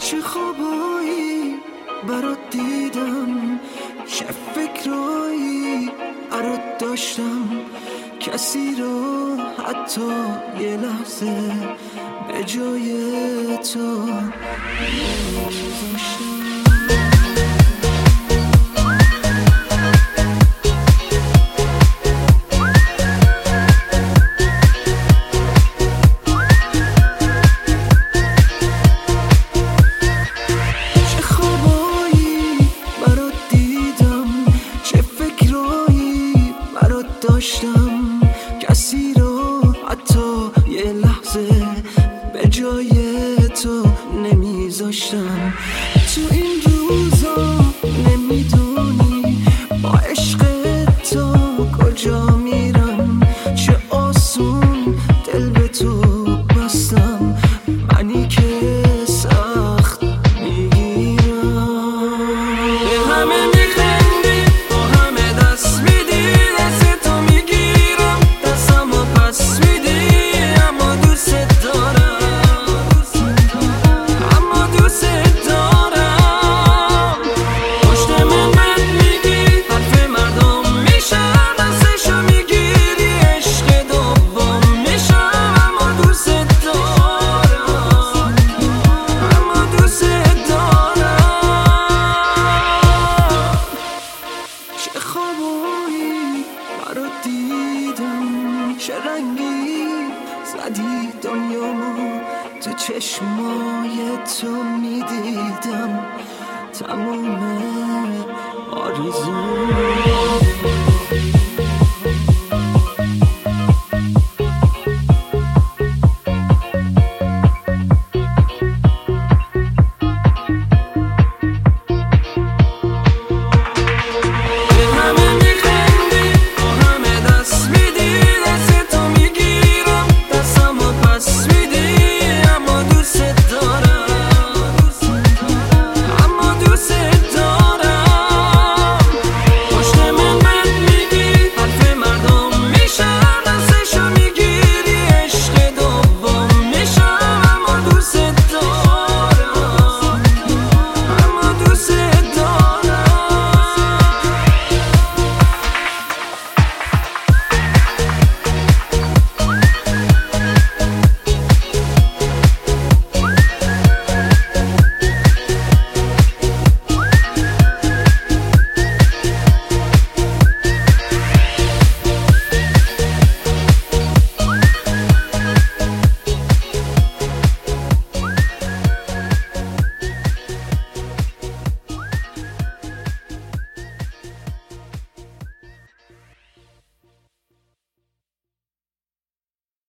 چه خوابایی برات دیدم، چه فکرایی برات داشتم، کسی رو حتی یه لحظه به جای تو نمی‌ذاشتم. داشتم کسی رو حتی یه لحظه به جای تو نمیذاشتم. تو این روزا نمیدونی با عشق تو کجا میرم، چه آسون دل به تو بستم، منی که سخت میگیرم. به همه میخندی، با همه دست میدی، چه رنگی زدی دنیامو، تو چشمای تو میدیدم تموم آرزو.